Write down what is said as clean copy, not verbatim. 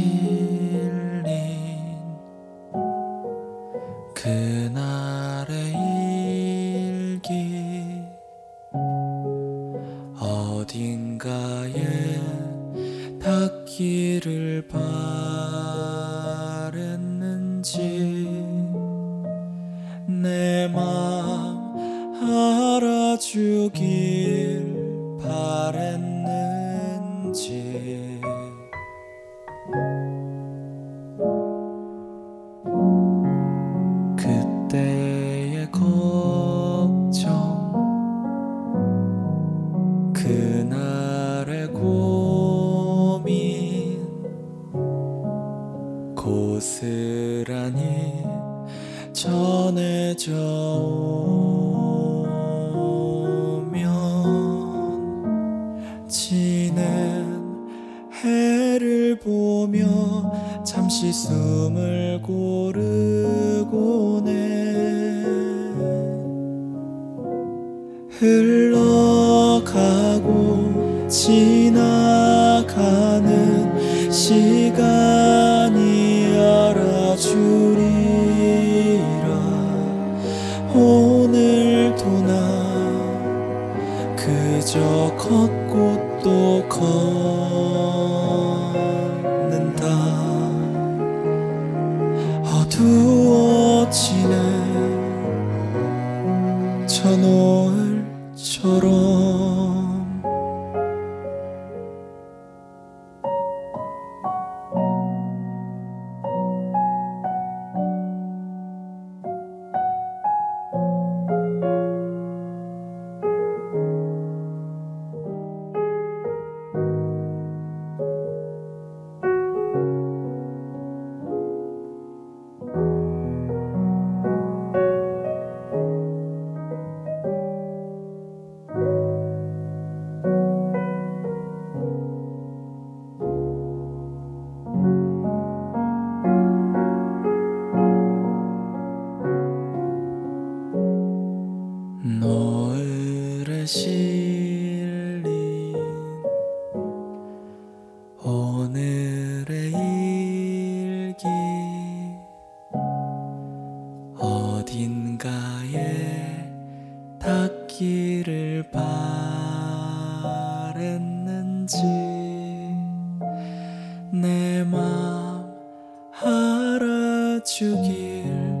실린 그날의 일기 어딘가에 닿기를 바랬는지 내 맘 알아주길 바랬는지 그때의 걱정 그날의 고민 고스란히 전해져 오면 지는 해를 보며 잠시 숨을 고르곤 해 흘러가고 지나가는 시간이 알아주리라 오늘도 나 그저 걷고 또 걷는다 어두워지는 저 노을처럼 노을에 실린 오늘의 일기 어딘가에 닿기를 바랬는지 내 맘 알아주길